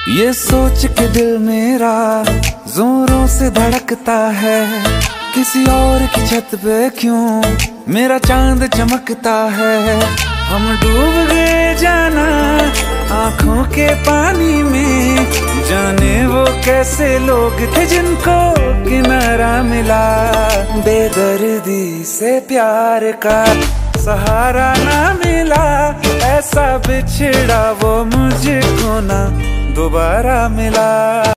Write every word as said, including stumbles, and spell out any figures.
ये सोच के दिल मेरा जोरों से धड़कता है, किसी और की छत पे क्यों मेरा चांद चमकता है। हम डूब गए जाना आंखों के पानी में, जाने वो कैसे लोग थे जिनको किनारा मिला। बेदर्दी से प्यार का सहारा ना मिला, ऐसा बिछड़ा वो मुझको ना दोबारा मिला।